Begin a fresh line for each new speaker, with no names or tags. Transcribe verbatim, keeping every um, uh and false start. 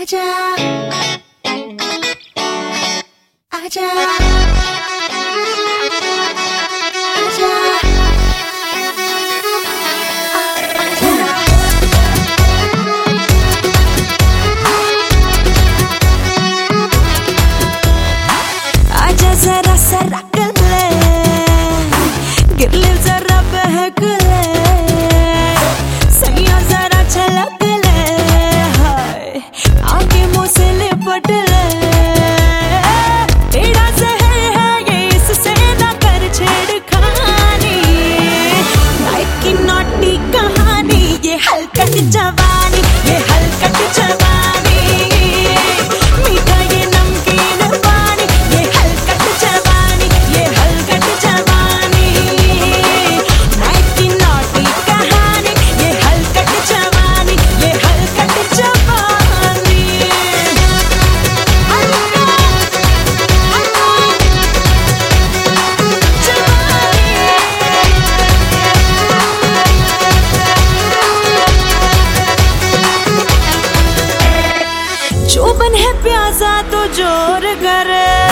आजा आजा आजा आजा जरा सरक ले गिर ले जरा बहक ले सैया जरा छलक ले हाय आगे मुँह से लिपट ले तेरा जहर है ये इससे ना कर छेड़खानी लाइफ की नॉटी कहानी ये हलकट जवानी ये हलकट जवानी मीठा ये नमकीन पानी ये हलकट जवानी ये हलकट जवानी लाइफ की नॉटी कहानी ये हलकट जवानी ये हलकट जवानी चोबन है प्यासा तो जोर करे